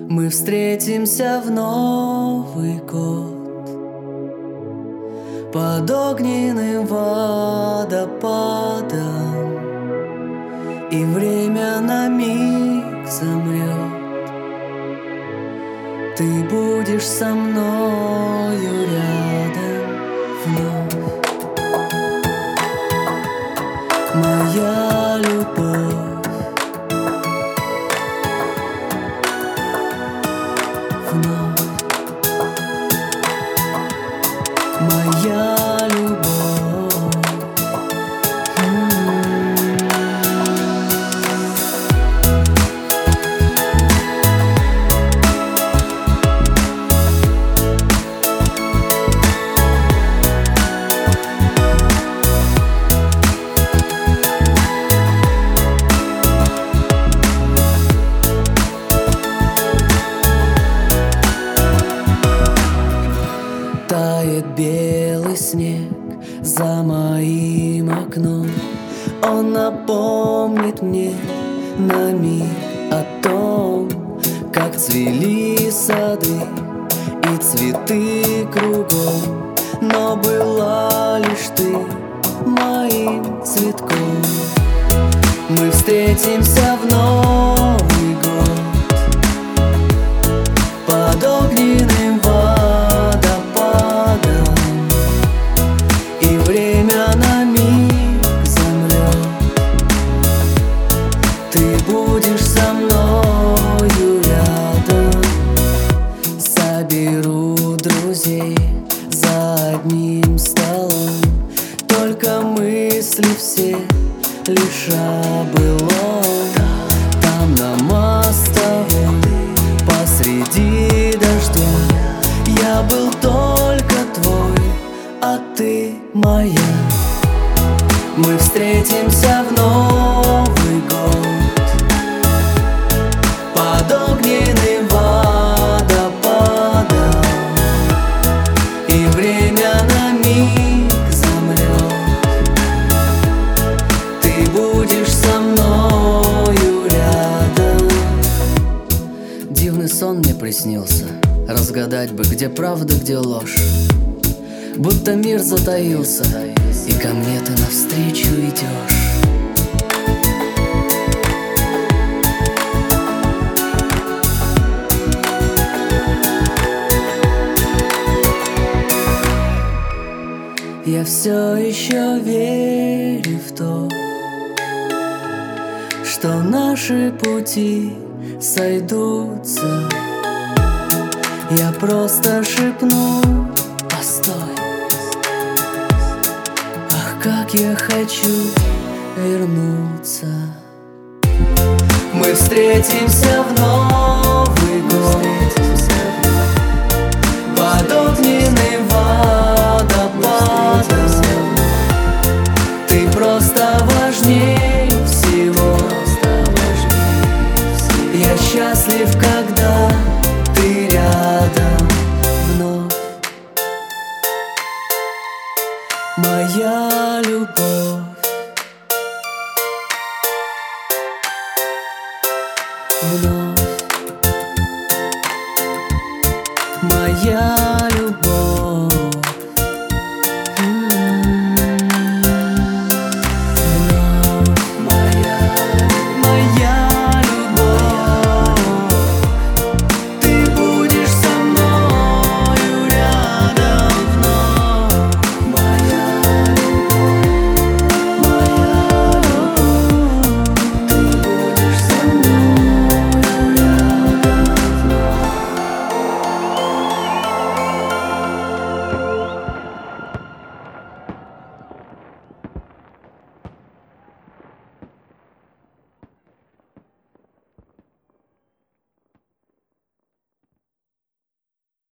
Мы встретимся в Новый год под огненным водопадом, и время на миг замрет. Ты будешь со мною рядом вновь, моя любовь. Вновь, моя любовь. Тает белый снег за моим окном. Он напомнит мне на миг о том, как цвели сады и цветы кругом. Но была лишь ты моим цветком. Мы встретимся в Новый год под огненным водопадом, и время на миг замрет. Ты будешь со мною рядом. Соберу друзей за одним столом, только мысли все лишь о былом. Там на мостовой посреди дождя я был только твой, а ты моя. Мы встретимся в Новый год под огненным водопадом, и время на миг замрет. Ты будешь со мною рядом. Дивный сон мне приснился, разгадать бы, где правда, где ложь. Будто мир затаился, и ко мне ты навстречу идешь. Я все еще верю в то, что наши пути сойдутся. Я просто шепну: постой. Ах, как я хочу вернуться. Мы встретимся в Новый год под огненным водопадом. Ты просто важней всего. Я счастлив, когда ты рядом вновь, моя любовь. Вновь, моя